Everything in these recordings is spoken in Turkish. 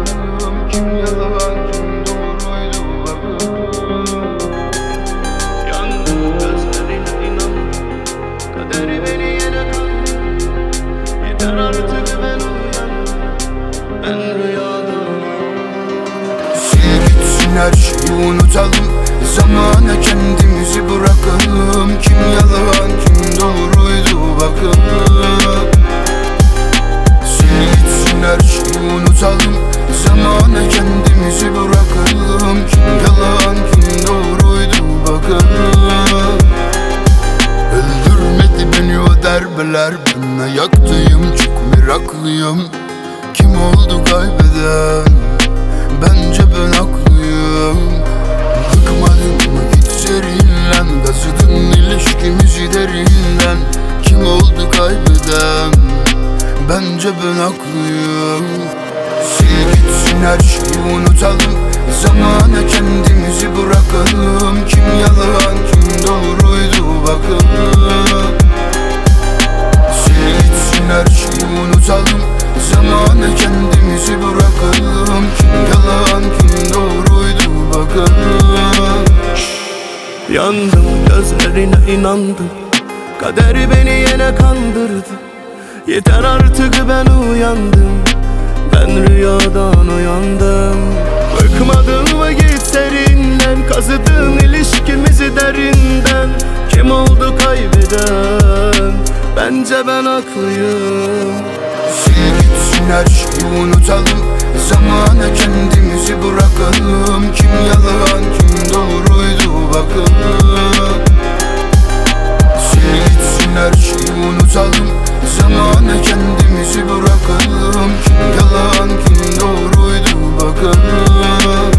bakalım kim yalan kim doğruydu bakalım. Yandım gözlerine inandım, kaderi beni yine kandı. Yeter artık ben uyandım, ben rüyadan. Sil gitsin her şeyi unutalım, zamana kendimizi bırakalım. Kim yalan kim doğruydu bakalım. Sil gitsin her şeyi unutalım, zamana kendimizi bırakalım. Kim yalan kim doğruydu bakalım. Öldürmedi beni o darbeler, ben ayaktayım çok meraklıyım. Kim oldu kaybeden? Bence ben haklıyım. Bıkmadın mı git serinden, gazladın ilişkimizi derinden. Kim oldu kaybeden? Bence ben haklıyım. Sil gitsin her şeyi unutalım, zamana kendimizi bırakalım. Kim yalan kim doğruydu bakalım. Sil gitsin her şeyi unutalım, zamana kendimizi bırakalım. Kim yalan kim doğruydu bakalım. Yandım gözlerine inandım, kader beni yine kandırdı. Yeter artık ben uyandım, ben rüyadan uyandım. Bıkmadın mı git serinden, kazıdın ilişkimizi derinden. Kim oldu kaybeden? Bence ben haklıyım. Sil gitsin her şeyi unutalım, zamana kendimizi bırakalım. Kim yalan kim doğruydu bakalım. Sil gitsin her şeyi unutalım, zamana kendimizi bırakalım. Kim yalan kim doğruydu bakalım.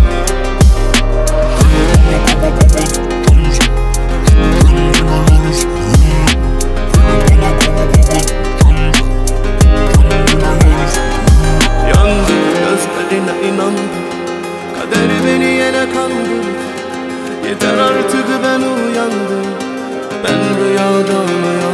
Yandım gözlerine inandım, kader beni yine kandırdı. Yeter artık ben uyandım, ben rüyadan uyandım.